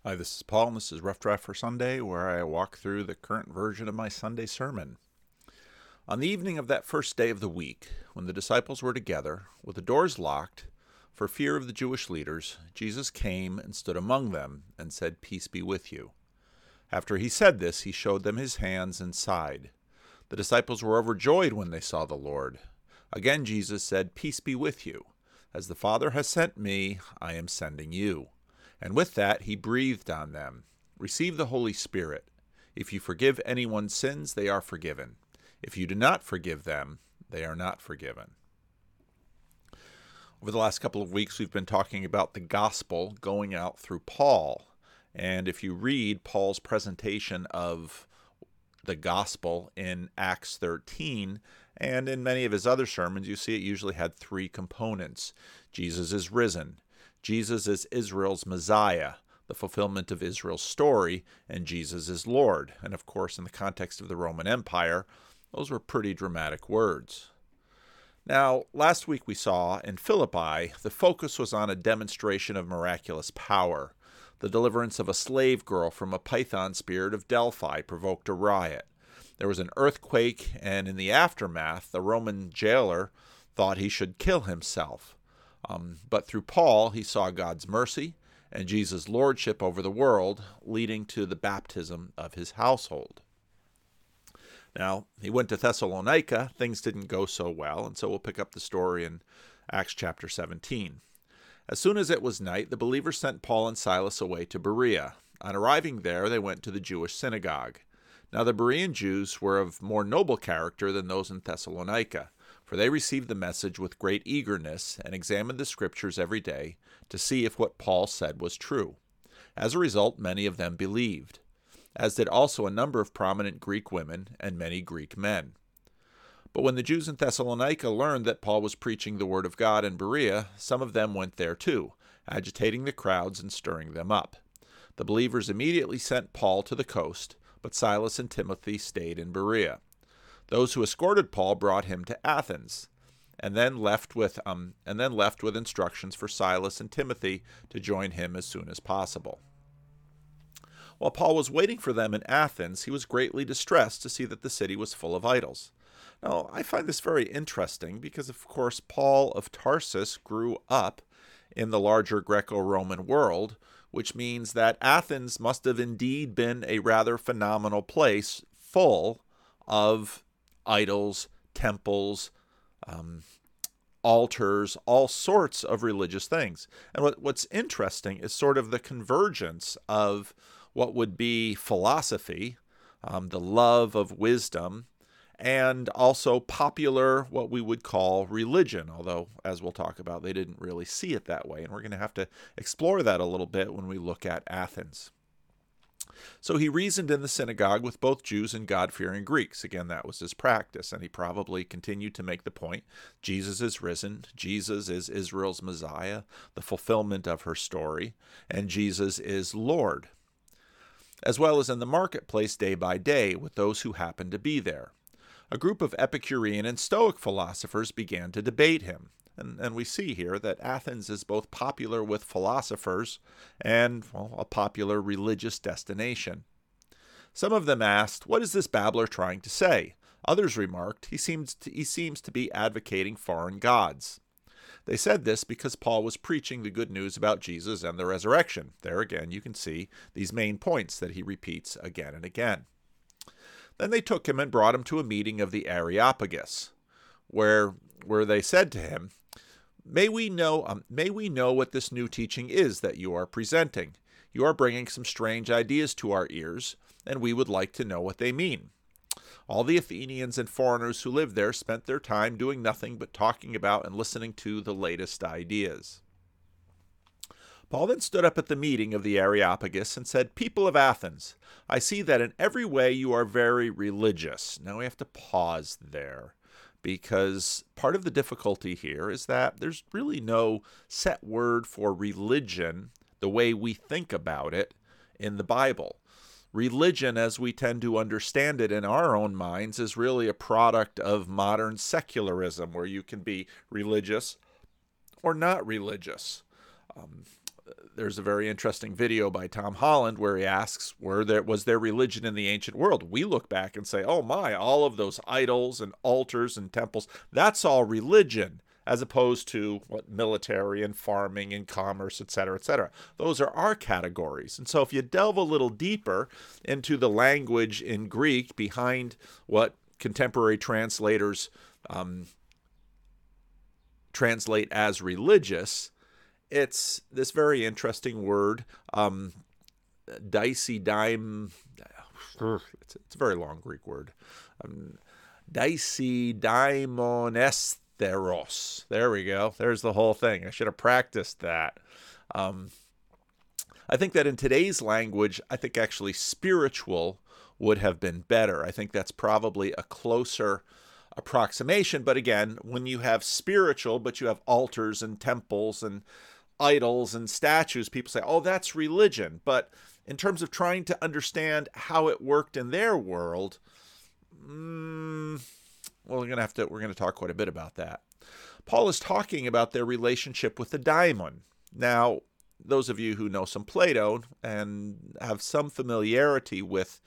Hi, this is Paul, and this is Rough Draft for Sunday, where I walk through the current version of my Sunday sermon. On the evening of that first day of the week, when the disciples were together, with the doors locked, for fear of the Jewish leaders, Jesus came and stood among them and said, "Peace be with you." After he said this, he showed them his hands and side. The disciples were overjoyed when they saw the Lord. Again Jesus said, "Peace be with you. As the Father has sent me, I am sending you." And with that, he breathed on them. Receive the Holy Spirit. If you forgive anyone's sins, they are forgiven. If you do not forgive them, they are not forgiven. Over the last couple of weeks, we've been talking about the gospel going out through Paul. And if you read Paul's presentation of the gospel in Acts 13, and in many of his other sermons, you see it usually had three components. Jesus is risen. Jesus is Israel's Messiah, the fulfillment of Israel's story, and Jesus is Lord. And of course, in the context of the Roman Empire, those were pretty dramatic words. Now, last week we saw in Philippi, the focus was on a demonstration of miraculous power. The deliverance of a slave girl from a python spirit of Delphi provoked a riot. There was an earthquake, and in the aftermath, the Roman jailer thought he should kill himself. But through Paul, he saw God's mercy and Jesus' lordship over the world, leading to the baptism of his household. Now, he went to Thessalonica. Things didn't go so well, and so we'll pick up the story in Acts chapter 17. As soon as it was night, the believers sent Paul and Silas away to Berea. On arriving there, they went to the Jewish synagogue. Now the Berean Jews were of more noble character than those in Thessalonica, for they received the message with great eagerness and examined the Scriptures every day to see if what Paul said was true. As a result, many of them believed, as did also a number of prominent Greek women and many Greek men. But when the Jews in Thessalonica learned that Paul was preaching the word of God in Berea, some of them went there too, agitating the crowds and stirring them up. The believers immediately sent Paul to the coast, but Silas and Timothy stayed in Berea. Those who escorted Paul brought him to Athens, and then left with instructions for Silas and Timothy to join him as soon as possible. While Paul was waiting for them in Athens, he was greatly distressed to see that the city was full of idols. Now, I find this very interesting because, of course, Paul of Tarsus grew up in the larger Greco-Roman world, which means that Athens must have indeed been a rather phenomenal place full of idols, temples, altars, all sorts of religious things. And what's interesting is sort of the convergence of what would be philosophy, the love of wisdom, and also popular, what we would call religion, although, as we'll talk about, they didn't really see it that way, and we're going to have to explore that a little bit when we look at Athens. So he reasoned in the synagogue with both Jews and God-fearing Greeks. Again, that was his practice, and he probably continued to make the point, Jesus is risen, Jesus is Israel's Messiah, the fulfillment of her story, and Jesus is Lord, as well as in the marketplace day by day with those who happened to be there. A group of Epicurean and Stoic philosophers began to debate him. And we see here that Athens is both popular with philosophers and, a popular religious destination. Some of them asked, "What is this babbler trying to say?" Others remarked, he seems to be advocating foreign gods. They said this because Paul was preaching the good news about Jesus and the resurrection. There again, you can see these main points that he repeats again and again. Then they took him and brought him to a meeting of the Areopagus, where they said to him, May we know what this new teaching is that you are presenting. You are bringing some strange ideas to our ears, and we would like to know what they mean." All the Athenians and foreigners who lived there spent their time doing nothing but talking about and listening to the latest ideas. Paul then stood up at the meeting of the Areopagus and said, "People of Athens, I see that in every way you are very religious." Now we have to pause there, because part of the difficulty here is that there's really no set word for religion the way we think about it in the Bible. Religion, as we tend to understand it in our own minds, is really a product of modern secularism, where you can be religious or not religious. there's a very interesting video by Tom Holland where he asks, was there religion in the ancient world? We look back and say, oh my, all of those idols and altars and temples, that's all religion, as opposed to what military and farming and commerce, etc., etc. Those are our categories. And so if you delve a little deeper into the language in Greek behind what contemporary translators translate as religious, it's this very interesting word, daisedaimon. It's a very long Greek word. Daisedaimonestheros. There we go. There's the whole thing. I should have practiced that. I think that in today's language, I think actually spiritual would have been better. I think that's probably a closer approximation. But again, when you have spiritual, but you have altars and temples and idols and statues, people say, oh, that's religion. But in terms of trying to understand how it worked in their world, well, we're going to talk quite a bit about that. Paul is talking about their relationship with the daimon. Now, those of you who know some Plato and have some familiarity with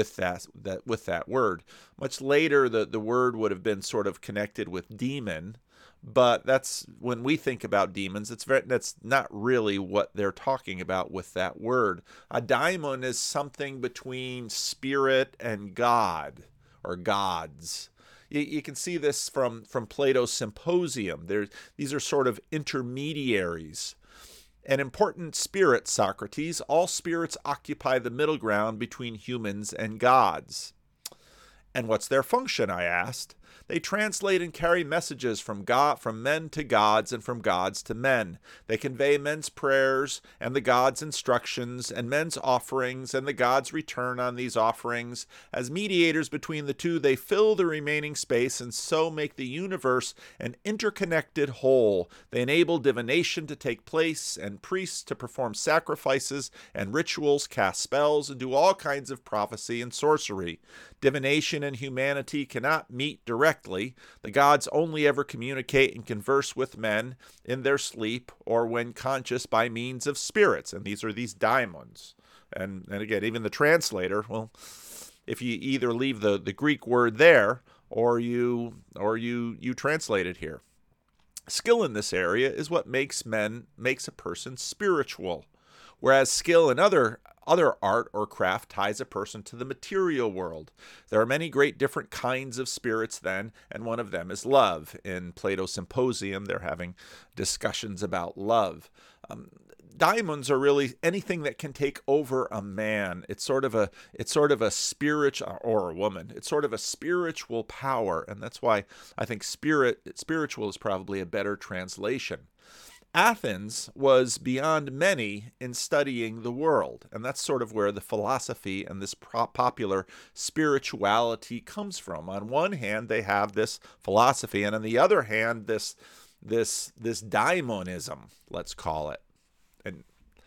that word, much later the word would have been sort of connected with demon. But that's when we think about demons, that's not really what they're talking about with that word. A daimon is something between spirit and God or gods. You can see this from Plato's Symposium. These are sort of intermediaries. An important spirit, Socrates. All spirits occupy the middle ground between humans and gods. And what's their function, I asked. They translate and carry messages from men to gods and from gods to men. They convey men's prayers and the gods' instructions and men's offerings and the gods' return on these offerings. As mediators between the two, they fill the remaining space and so make the universe an interconnected whole. They enable divination to take place and priests to perform sacrifices and rituals, cast spells, and do all kinds of prophecy and sorcery. Divination and humanity cannot meet directly. The gods only ever communicate and converse with men in their sleep or when conscious by means of spirits, and these are these daimons. And again, even the translator, well, if you either leave the Greek word there or you translate it here. Skill in this area is what makes a person spiritual, whereas skill in other art or craft ties a person to the material world. There are many great different kinds of spirits then, and one of them is love. In Plato's Symposium, they're having discussions about love. Daimons are really anything that can take over a man. It's sort of a spiritual, or a woman. It's sort of a spiritual power, and that's why I think spiritual is probably a better translation. Athens was beyond many in studying the world, and that's sort of where the philosophy and this popular spirituality comes from. On one hand, they have this philosophy, and on the other hand, this daimonism, let's call it. And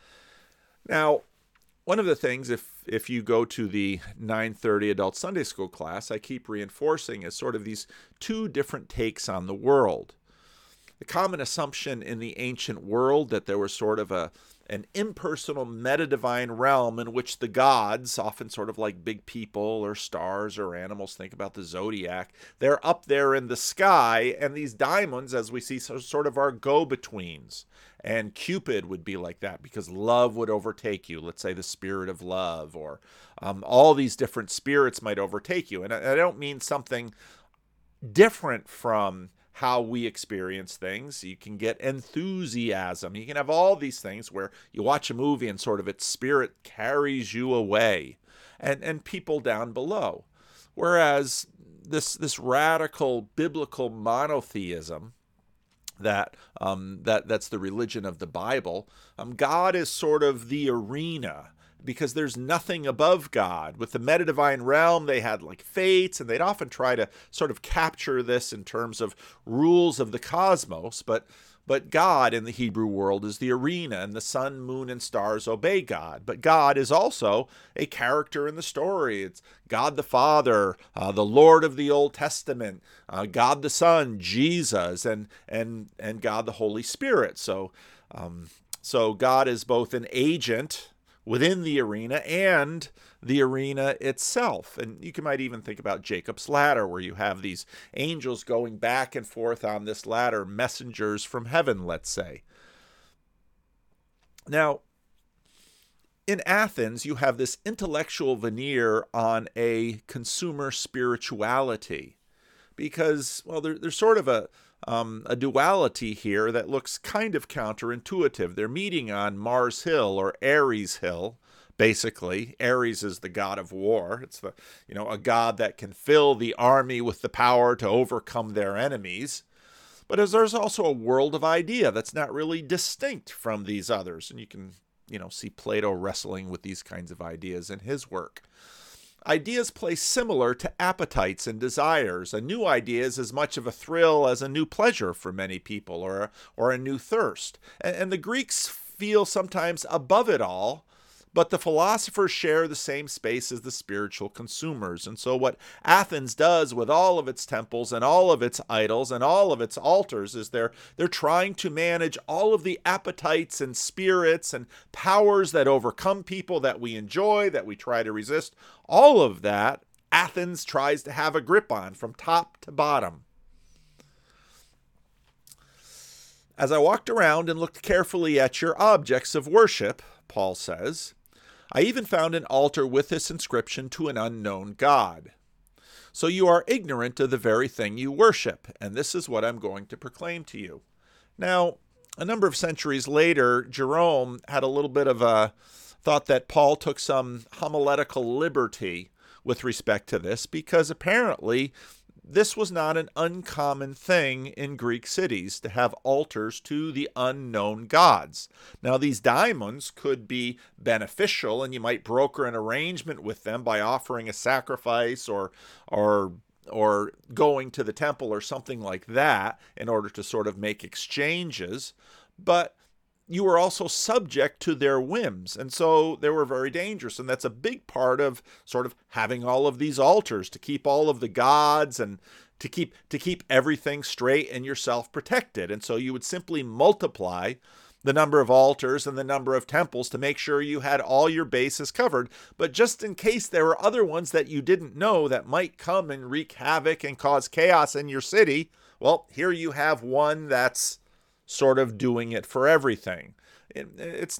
now, one of the things, if you go to the 9:30 adult Sunday school class, I keep reinforcing is sort of these two different takes on the world. The common assumption in the ancient world that there was sort of an impersonal meta-divine realm in which the gods, often sort of like big people or stars or animals, think about the zodiac, they're up there in the sky, and these daimons, as we see, sort of are go-betweens. And Cupid would be like that because love would overtake you. Let's say the spirit of love, or all these different spirits might overtake you. And I don't mean something different from how we experience things. You can get enthusiasm. You can have all these things where you watch a movie and sort of its spirit carries you away, and people down below. Whereas this radical biblical monotheism, that's the religion of the Bible, God is sort of the arena, because there's nothing above God. With the meta-divine realm, they had like fates, and they'd often try to sort of capture this in terms of rules of the cosmos, but God in the Hebrew world is the arena, and the sun, moon, and stars obey God. But God is also a character in the story. It's God the Father, the Lord of the Old Testament, God the Son, Jesus, and God the Holy Spirit. So So God is both an agent within the arena and the arena itself. And you might even think about Jacob's ladder, where you have these angels going back and forth on this ladder, messengers from heaven, let's say. Now, in Athens, you have this intellectual veneer on a consumer spirituality because, well, there's sort of a duality here that looks kind of counterintuitive. They're meeting on Mars Hill or Ares Hill, basically. Ares is the god of war. It's a god that can fill the army with the power to overcome their enemies. But there's also a world of idea that's not really distinct from these others, and you can see Plato wrestling with these kinds of ideas in his work. Ideas play similar to appetites and desires. A new idea is as much of a thrill as a new pleasure for many people, or a new thirst. And the Greeks feel sometimes above it all, but the philosophers share the same space as the spiritual consumers. And so what Athens does with all of its temples and all of its idols and all of its altars is they're trying to manage all of the appetites and spirits and powers that overcome people, that we enjoy, that we try to resist. All of that Athens tries to have a grip on from top to bottom. As I walked around and looked carefully at your objects of worship, Paul says, I even found an altar with this inscription to an unknown God. So you are ignorant of the very thing you worship, and this is what I'm going to proclaim to you. Now, a number of centuries later, Jerome had a little bit of a thought that Paul took some homiletical liberty with respect to this, because apparently this was not an uncommon thing in Greek cities to have altars to the unknown gods. Now, these daimons could be beneficial, and you might broker an arrangement with them by offering a sacrifice or going to the temple or something like that in order to sort of make exchanges. But you were also subject to their whims, and so they were very dangerous. And that's a big part of sort of having all of these altars, to keep all of the gods and to keep everything straight and yourself protected. And so you would simply multiply the number of altars and the number of temples to make sure you had all your bases covered. But just in case there were other ones that you didn't know that might come and wreak havoc and cause chaos in your city, well, here you have one that's sort of doing it for everything. It's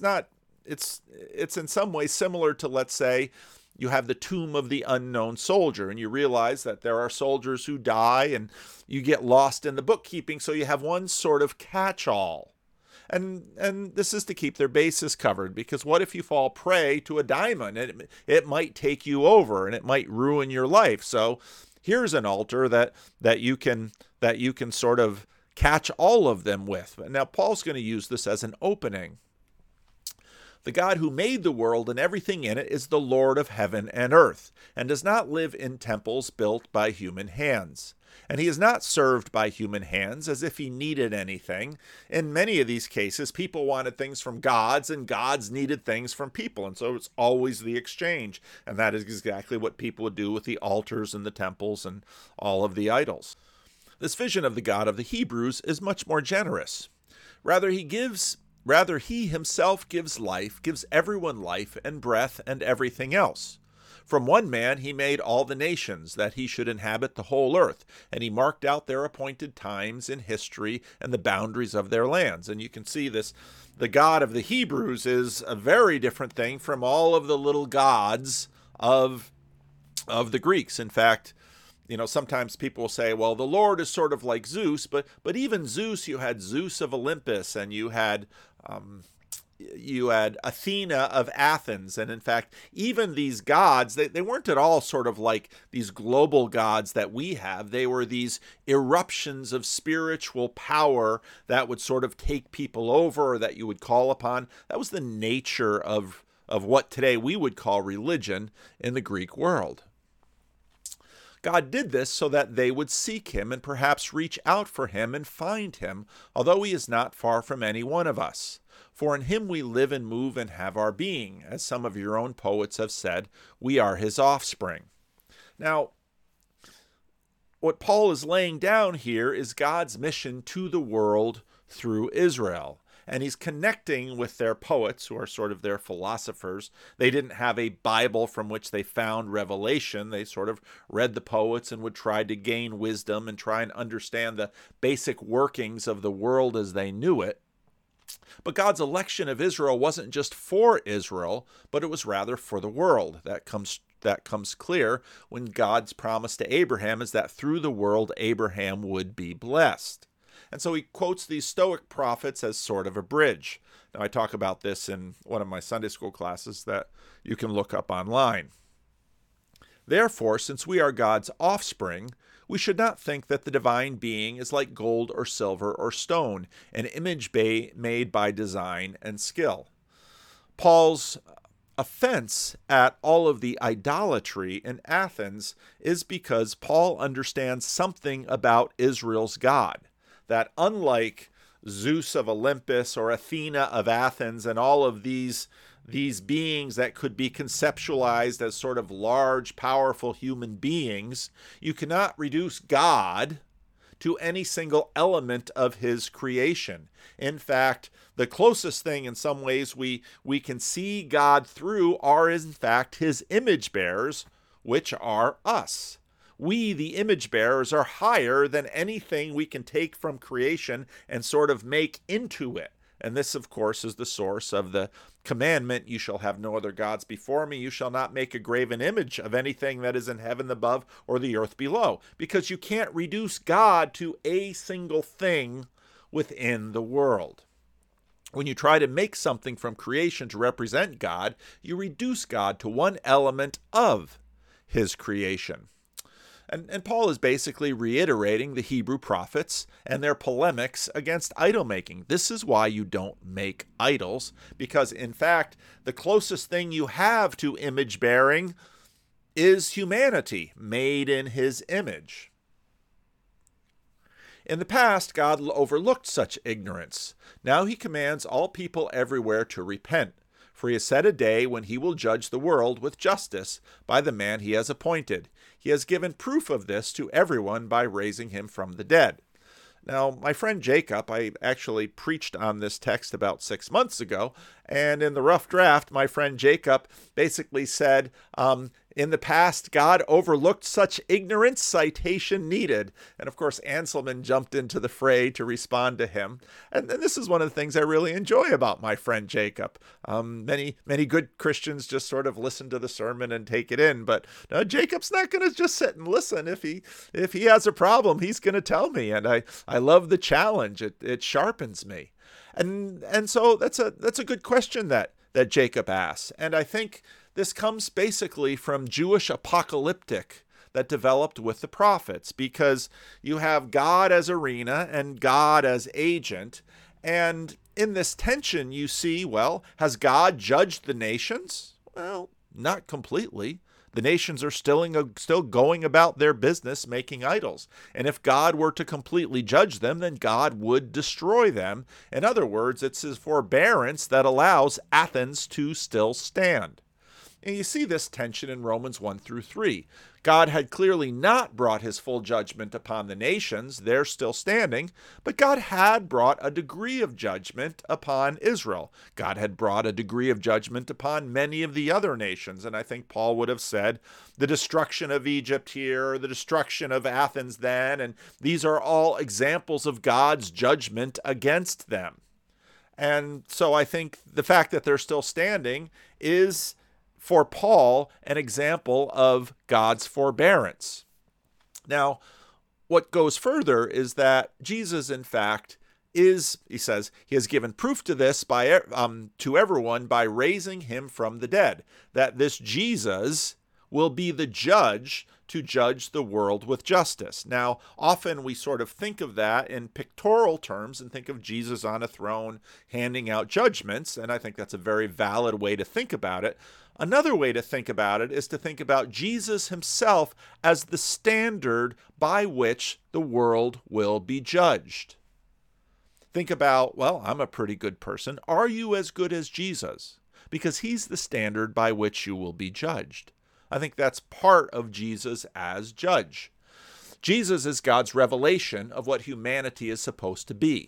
in some ways similar to, let's say, you have the tomb of the unknown soldier, and you realize that there are soldiers who die, and you get lost in the bookkeeping, so you have one sort of catch-all. And this is to keep their bases covered, because what if you fall prey to a daimon? It might take you over, and it might ruin your life. So here's an altar that you can sort of catch all of them with. Now, Paul's going to use this as an opening. The God who made the world and everything in it is the Lord of heaven and earth, and does not live in temples built by human hands. And he is not served by human hands as if he needed anything. In many of these cases, people wanted things from gods, and gods needed things from people. And so it's always the exchange. And that is exactly what people would do with the altars and the temples and all of the idols. This vision of the God of the Hebrews is much more generous. Rather, he himself gives life, gives everyone life and breath and everything else. From one man he made all the nations, that he should inhabit the whole earth, and he marked out their appointed times in history and the boundaries of their lands. And you can see this, the God of the Hebrews is a very different thing from all of the little gods of the Greeks. In fact, sometimes people will say, well, the Lord is sort of like Zeus, but even Zeus, you had Zeus of Olympus, and you had Athena of Athens. And in fact, even these gods, they weren't at all sort of like these global gods that we have. They were these eruptions of spiritual power that would sort of take people over, or that you would call upon. That was the nature of what today we would call religion in the Greek world. God did this so that they would seek him and perhaps reach out for him and find him, although he is not far from any one of us. For in him we live and move and have our being. As some of your own poets have said, we are his offspring. Now, what Paul is laying down here is God's mission to the world through Israel. and he's connecting with their poets, who are sort of their philosophers. They didn't have a Bible from which they found revelation. They sort of read the poets and would try to gain wisdom and try and understand the basic workings of the world as they knew it. But God's election of Israel wasn't just for Israel, but it was rather for the world. That comes clear when God's promise to Abraham is that through the world Abraham would be blessed. And so he quotes these Stoic prophets as sort of a bridge. Now, I talk about this in one of my Sunday school classes that you can look up online. Therefore, since we are God's offspring, we should not think that the divine being is like gold or silver or stone, an image made by design and skill. Paul's offense at all of the idolatry in Athens is because Paul understands something about Israel's God, that unlike Zeus of Olympus or Athena of Athens and all of these beings that could be conceptualized as sort of large, powerful human beings, you cannot reduce God to any single element of his creation. In fact, the closest thing in some ways we can see God through are in fact his image bearers, which are us. We, the image bearers, are higher than anything we can take from creation and sort of make into it. And this, of course, is the source of the commandment, you shall have no other gods before me. You shall not make a graven image of anything that is in heaven above or the earth below. Because you can't reduce God to a single thing within the world. When you try to make something from creation to represent God, you reduce God to one element of his creation. And Paul is basically reiterating the Hebrew prophets and their polemics against idol making. This is why you don't make idols, because in fact, the closest thing you have to image bearing is humanity made in his image. In the past, God overlooked such ignorance. Now he commands all people everywhere to repent, for he has set a day when he will judge the world with justice by the man he has appointed. He has given proof of this to everyone by raising him from the dead. Now, my friend Jacob, I actually preached on this text about 6 months ago, and in the rough draft, my friend Jacob basically said, in the past, God overlooked such ignorance, citation needed. And of course, Anselman jumped into the fray to respond to him. And this is one of the things I really enjoy about my friend Jacob. Many good Christians just sort of listen to the sermon and take it in. But no, Jacob's not going to just sit and listen. If he has a problem, he's going to tell me. And I love the challenge. It sharpens me. And so that's a good question that Jacob asks. And I think this comes basically from Jewish apocalyptic that developed with the prophets, because you have God as arena and God as agent. And in this tension, you see, well, has God judged the nations? Well, not completely. The nations are still going about their business making idols. And if God were to completely judge them, then God would destroy them. In other words, it's his forbearance that allows Athens to still stand. And you see this tension in Romans 1 through 3. God had clearly not brought his full judgment upon the nations. They're still standing. But God had brought a degree of judgment upon Israel. God had brought a degree of judgment upon many of the other nations. And I think Paul would have said the destruction of Egypt here, the destruction of Athens then, and these are all examples of God's judgment against them. And so I think the fact that they're still standing is, for Paul, an example of God's forbearance. Now, what goes further is that Jesus, in fact, is, he says, he has given proof to this to everyone by raising him from the dead, that this Jesus will be the judge to judge the world with justice. Now, often we sort of think of that in pictorial terms and think of Jesus on a throne handing out judgments, and I think that's a very valid way to think about it. Another way to think about it is to think about Jesus himself as the standard by which the world will be judged. Think about, well, I'm a pretty good person. Are you as good as Jesus? Because he's the standard by which you will be judged. I think that's part of Jesus as judge. Jesus is God's revelation of what humanity is supposed to be.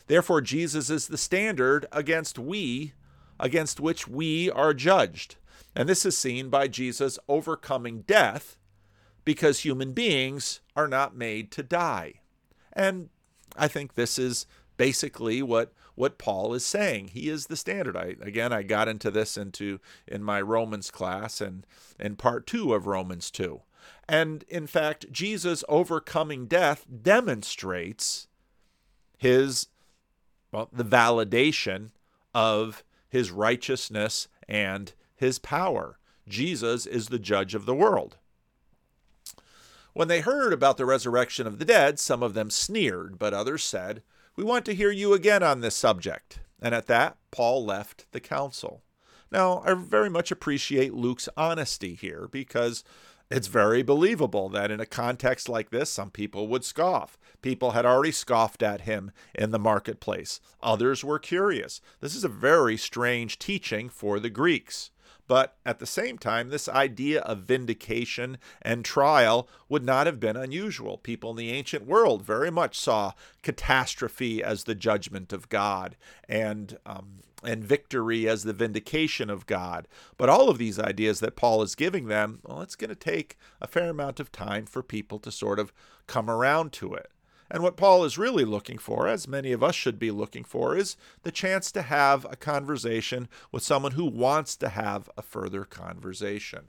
Therefore, Jesus is the standard against which we are judged. And this is seen by Jesus overcoming death, because human beings are not made to die. And I think this is basically what Paul is saying. He is the standard. I got into this in my Romans class and in part 2 of Romans 2. And in fact, Jesus overcoming death demonstrates the validation of his righteousness and his power. Jesus is the judge of the world. When they heard about the resurrection of the dead, some of them sneered, but others said, "We want to hear you again on this subject." And at that, Paul left the council. Now, I very much appreciate Luke's honesty here, because it's very believable that in a context like this, some people would scoff. People had already scoffed at him in the marketplace. Others were curious. This is a very strange teaching for the Greeks. But at the same time, this idea of vindication and trial would not have been unusual. People in the ancient world very much saw catastrophe as the judgment of God, and victory as the vindication of God. But all of these ideas that Paul is giving them, well, it's going to take a fair amount of time for people to sort of come around to it. And what Paul is really looking for, as many of us should be looking for, is the chance to have a conversation with someone who wants to have a further conversation.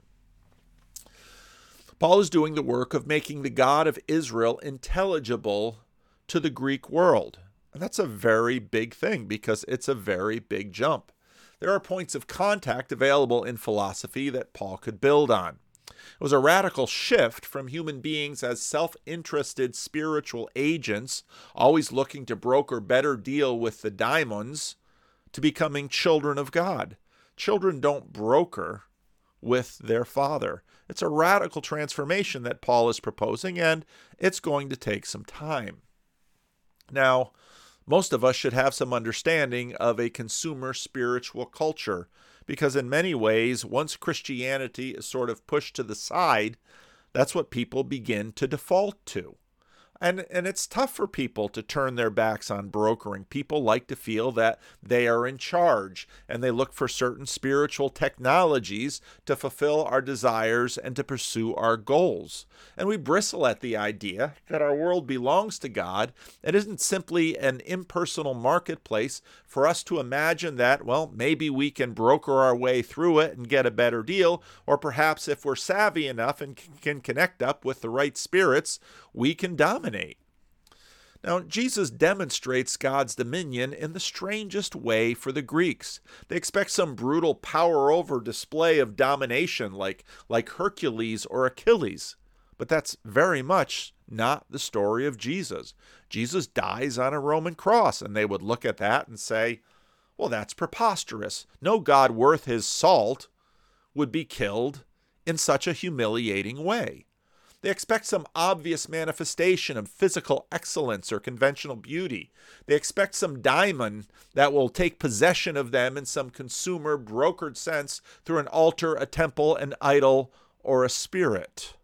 Paul is doing the work of making the God of Israel intelligible to the Greek world. And that's a very big thing, because it's a very big jump. There are points of contact available in philosophy that Paul could build on. It was a radical shift from human beings as self-interested spiritual agents, always looking to broker better deal with the daimons, to becoming children of God. Children don't broker with their father. It's a radical transformation that Paul is proposing, and it's going to take some time. Now, most of us should have some understanding of a consumer spiritual culture, because in many ways, once Christianity is sort of pushed to the side, that's what people begin to default to. And it's tough for people to turn their backs on brokering. People like to feel that they are in charge, and they look for certain spiritual technologies to fulfill our desires and to pursue our goals. And we bristle at the idea that our world belongs to God. It isn't simply an impersonal marketplace for us to imagine that, well, maybe we can broker our way through it and get a better deal, or perhaps if we're savvy enough and can connect up with the right spirits, we can dominate. Now, Jesus demonstrates God's dominion in the strangest way for the Greeks. They expect some brutal power-over display of domination like Hercules or Achilles. But that's very much not the story of Jesus. Jesus dies on a Roman cross, and they would look at that and say, well, that's preposterous. No God worth his salt would be killed in such a humiliating way. They expect some obvious manifestation of physical excellence or conventional beauty. They expect some daimon that will take possession of them in some consumer brokered sense through an altar, a temple, an idol, or a spirit.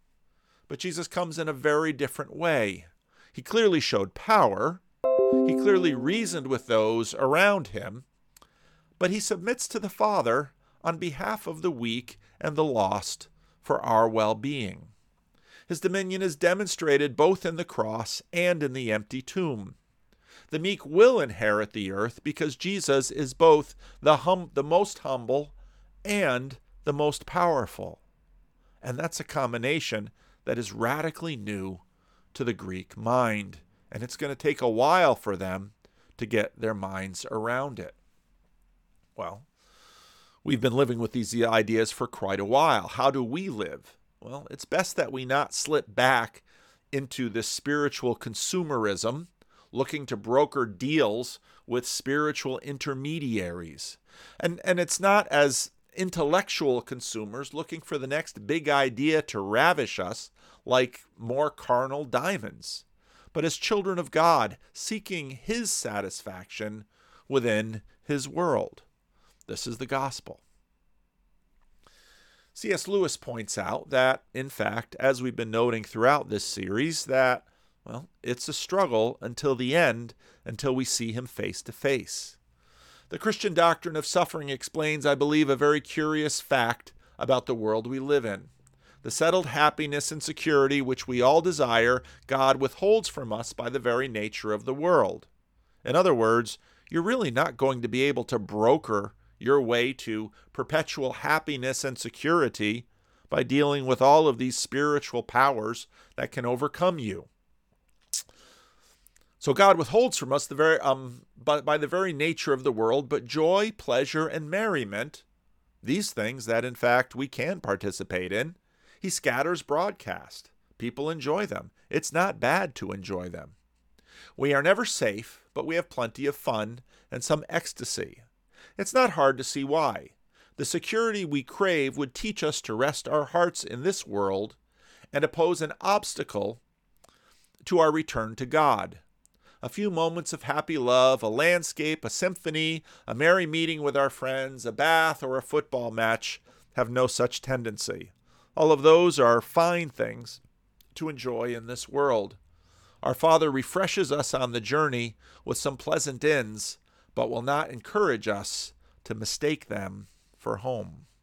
But Jesus comes in a very different way. He clearly showed power. He clearly reasoned with those around him. But he submits to the Father on behalf of the weak and the lost for our well-being. His dominion is demonstrated both in the cross and in the empty tomb. The meek will inherit the earth because Jesus is both the most humble and the most powerful. And that's a combination that is radically new to the Greek mind. And it's going to take a while for them to get their minds around it. Well, we've been living with these ideas for quite a while. How do we live? Well, it's best that we not slip back into this spiritual consumerism, looking to broker deals with spiritual intermediaries. And it's not as intellectual consumers looking for the next big idea to ravish us like more carnal diamonds, but as children of God seeking his satisfaction within his world. This is the gospel. C.S. Lewis points out that, in fact, as we've been noting throughout this series, that, Well, it's a struggle until the end, until we see him face to face. The Christian doctrine of suffering explains, I believe, a very curious fact about the world we live in. The settled happiness and security which we all desire, God withholds from us by the very nature of the world. In other words, you're really not going to be able to broker your way to perpetual happiness and security by dealing with all of these spiritual powers that can overcome you. So God withholds from us by the very nature of the world, but joy, pleasure, and merriment, these things that in fact we can participate in, he scatters broadcast. People enjoy them. It's not bad to enjoy them. We are never safe, but we have plenty of fun and some ecstasy. It's not hard to see why. The security we crave would teach us to rest our hearts in this world and oppose an obstacle to our return to God. A few moments of happy love, a landscape, a symphony, a merry meeting with our friends, a bath, or a football match have no such tendency. All of those are fine things to enjoy in this world. Our Father refreshes us on the journey with some pleasant inns, but will not encourage us to mistake them for home.